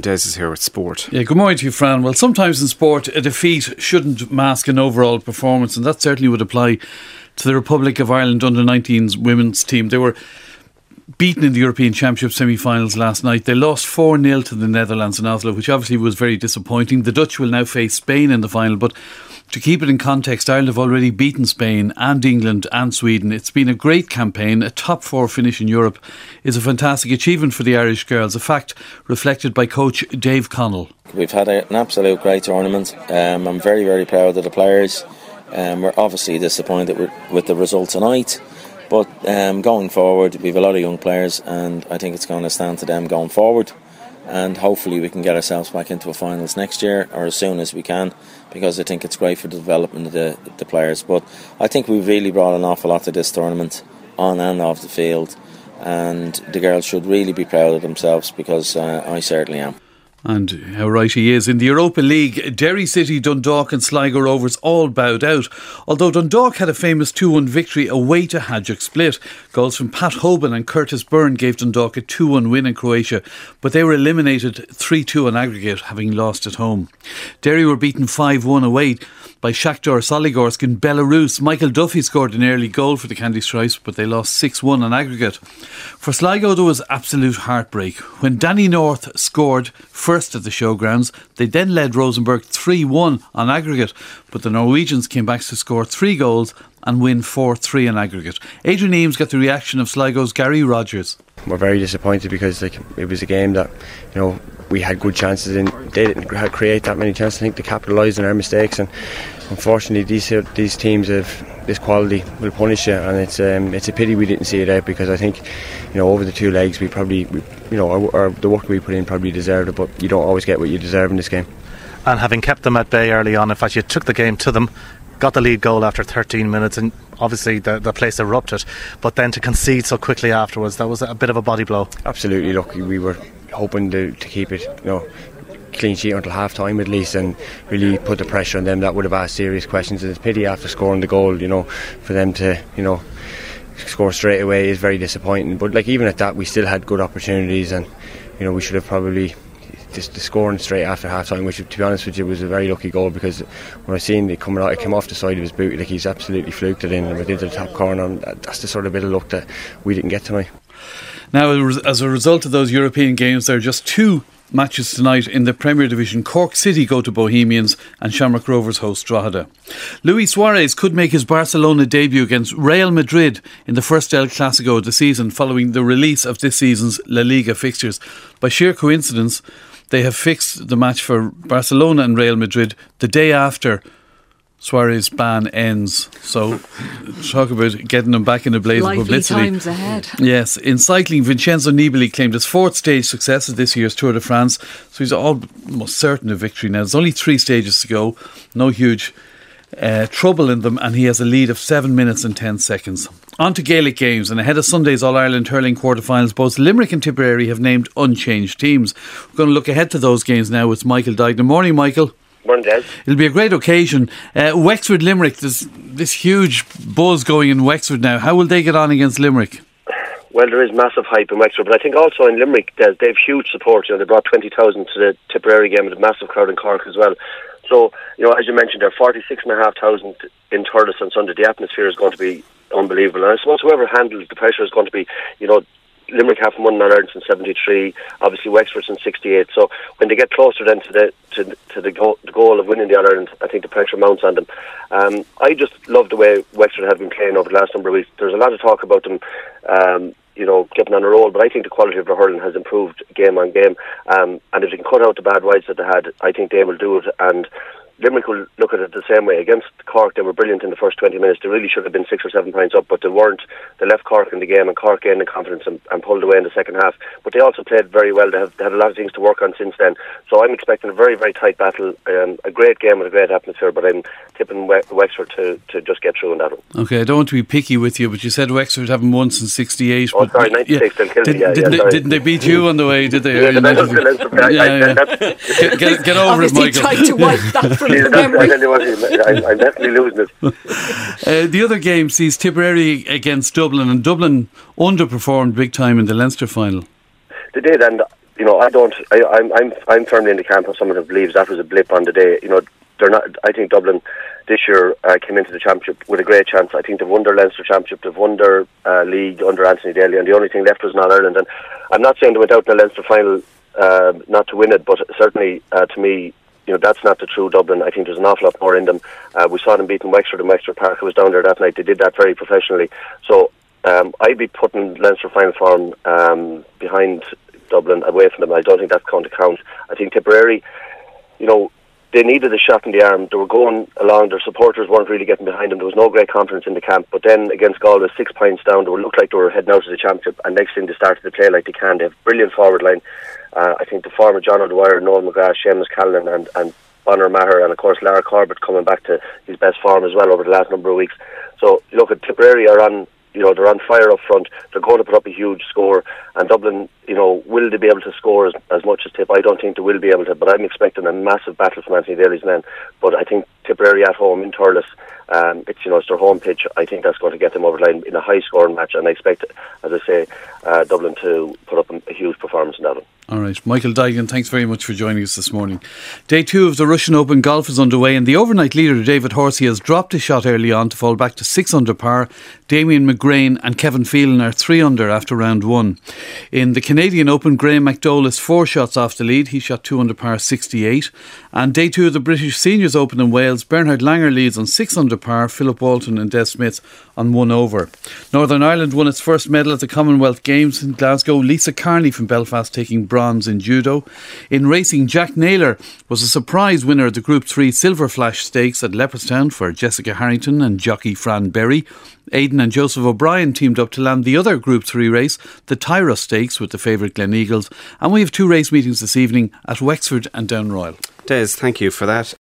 Des is here with sport. Yeah, good morning to you, Fran. Well, sometimes in sport, a defeat shouldn't mask an overall performance, and that certainly would apply to the Republic of Ireland under-19s women's team. They were beaten in the European Championship semi-finals last night. They lost 4-0 to the Netherlands in Oslo, which obviously was very disappointing. The Dutch will now face Spain in the final, but to keep it in context, Ireland have already beaten Spain and England and Sweden. It's been a great campaign. A top 4 finish in Europe is a fantastic achievement for the Irish girls, a fact reflected by coach Dave Connell. We've had an absolute great tournament. I'm very, very proud of the players. We're obviously disappointed with the result tonight, but going forward we have a lot of young players, and I think it's going to stand to them going forward, and hopefully we can get ourselves back into a finals next year or as soon as we can, because I think it's great for the development of the players. But I think we've really brought an awful lot to this tournament on and off the field, and the girls should really be proud of themselves, because I certainly am. And how right he is. In the Europa League, Derry City, Dundalk and Sligo Rovers all bowed out. Although Dundalk had a famous 2-1 victory away to Hajduk Split. Goals from Pat Hoban and Curtis Byrne gave Dundalk a 2-1 win in Croatia, but they were eliminated 3-2 on aggregate, having lost at home. Derry were beaten 5-1 away by Shakhtar Soligorsk in Belarus. Michael Duffy scored an early goal for the Candy Stripes, but they lost 6-1 on aggregate. For Sligo, there was absolute heartbreak. When Danny North scored first at the showgrounds, they then led Rosenborg 3-1 on aggregate, but the Norwegians came back to score 3 goals and win 4-3 on aggregate. Adrian Eames got the reaction of Sligo's Gary Rogers. We're very disappointed because it was a game that we had good chances in. They didn't create that many chances. I think they capitalised on our mistakes, and unfortunately these teams of this quality will punish you, and it's a pity we didn't see it out, because I think over the 2 legs we probably the work we put in probably deserved it, but you don't always get what you deserve in this game. And having kept them at bay early on, in fact you took the game to them, got the lead goal after 13 minutes, and obviously the place erupted, but then to concede so quickly afterwards, that was a bit of a body blow. Absolutely. Look, we were hoping to keep it clean sheet until half time at least, and really put the pressure on them. That would have asked serious questions, and it's a pity after scoring the goal for them to score straight away is very disappointing. But even at that, we still had good opportunities, and we should have probably just scoring straight after half time, which, to be honest with you, was a very lucky goal, because when I seen it coming out, it came off the side of his boot, he's absolutely fluked it in and went into the top corner, and that's the sort of bit of luck that we didn't get tonight. Now, as a result of those European games, there are just 2 matches tonight in the Premier Division. Cork City go to Bohemians and Shamrock Rovers host Drogheda. Luis Suarez could make his Barcelona debut against Real Madrid in the first El Clasico of the season, following the release of this season's La Liga fixtures. By sheer coincidence, they have fixed the match for Barcelona and Real Madrid the day after Suarez's ban ends. So talk about getting them back in a blaze of publicity. Lively times ahead. Yes. In cycling, Vincenzo Nibali claimed his 4th stage success of this year's Tour de France, so he's almost certain of victory now. There's only 3 stages to go, no huge trouble in them, and he has a lead of 7 minutes and 10 seconds. On to Gaelic games, and ahead of Sunday's All-Ireland hurling quarterfinals, both Limerick and Tipperary have named unchanged teams. We're going to look ahead to those games now with Michael Dignan. Morning, Michael. Morning, Des. It'll be a great occasion. Wexford Limerick, there's this huge buzz going in Wexford now. How will they get on against Limerick? Well, there is massive hype in Wexford, but I think also in Limerick, they have huge support. They brought 20,000 to the Tipperary game with a massive crowd in Cork as well. So, as you mentioned, there are 46,500 in Thurles on Sunday. The atmosphere is going to be unbelievable. And I suppose whoever handles the pressure is going to be, Limerick haven't won in Ireland since 73. Obviously, Wexford since 68. So when they get closer then to the goal of winning the All-Ireland, I think the pressure mounts on them. I just love the way Wexford have been playing over the last number of weeks. There's a lot of talk about them, getting on a roll, but I think the quality of the hurling has improved game on game. And if they can cut out the bad wides that they had, I think they will do it. And Limerick will look at it the same way. Against Cork, they were brilliant in the first 20 minutes. They really should have been 6 or 7 points up, but they weren't. They left Cork in the game, and Cork gained the confidence and pulled away in the second half. But they also played very well. They had a lot of things to work on since then. So I'm expecting a very, very tight battle, a great game with a great atmosphere, but I'm tipping Wexford to just get through in that one. Okay, I don't want to be picky with you, but you said Wexford haven't won since 68. Oh, sorry, 96 still killed me. Didn't they beat you on the way, did they? Get over it, Michael. Tried to wipe that from your memory. I'm definitely losing it. The other game sees Tipperary against Dublin, and Dublin underperformed big time in the Leinster final. They did, and I'm firmly in the camp of someone who believes that was a blip on the day. They're not. I think Dublin this year came into the championship with a great chance. I think they've won their Leinster championship, they've won their league under Anthony Daly, and the only thing left was Northern Ireland. And I'm not saying they went out in the Leinster final not to win it, but certainly to me, that's not the true Dublin. I think there's an awful lot more in them. We saw them beating Wexford in Wexford Park. I was down there that night. They did that very professionally. So I'd be putting Leinster final form behind Dublin, away from them. I don't think that's going to count. I think Tipperary, they needed a shot in the arm. They were going along. Their supporters weren't really getting behind them. There was no great confidence in the camp. But then against Galway, 6 points down, they looked like they were heading out of the championship. And next thing, they started to play like they can. They have a brilliant forward line. I think the form of John O'Dwyer, Noel McGrath, Seamus Callan and Bonner Maher, and of course Lara Corbett coming back to his best form as well over the last number of weeks. So look, at Tipperary are on. They're on fire up front. They're going to put up a huge score. And Dublin, will they be able to score as much as Tip? I don't think they will be able to, but I'm expecting a massive battle from Anthony Daly's men. But I think Tipperary at home in Thurles, it's their home pitch. I think that's going to get them over the line in a high-scoring match. And I expect, as I say, Dublin to put up a huge performance in that one. All right, Michael Duignan, thanks very much for joining us this morning. Day 2 of the Russian Open golf is underway, and the overnight leader David Horsey has dropped a shot early on to fall back to 6 under par. Damien McGrain and Kevin Phelan are 3 under after round 1. In the Canadian Open, Graham McDowell is 4 shots off the lead. He shot 2 under par 68. And Day 2 of the British Seniors Open in Wales, Bernhard Langer leads on 6 under par. Philip Walton and Des Smith on 1 over. Northern Ireland won its first medal at the Commonwealth Games in Glasgow. Lisa Carney from Belfast taking bronze in judo. In racing, Jack Naylor was a surprise winner of the Group 3 Silver Flash Stakes at Leopardstown for Jessica Harrington and jockey Fran Berry. Aidan and Joseph O'Brien teamed up to land the other Group 3 race, the Tyra Stakes, with the favourite Glen Eagles. And we have 2 race meetings this evening at Wexford and Downroyal. Des, thank you for that.